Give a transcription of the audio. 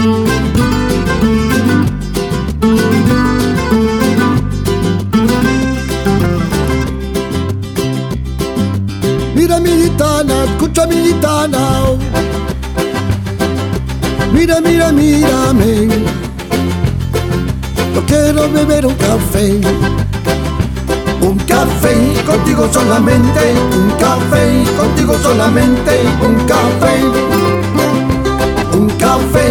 Mira mi gitana, escucha mi gitana. Mira, mira, mírame. Yo quiero beber un café. Un café contigo solamente. Un café contigo solamente. Un café. Un café.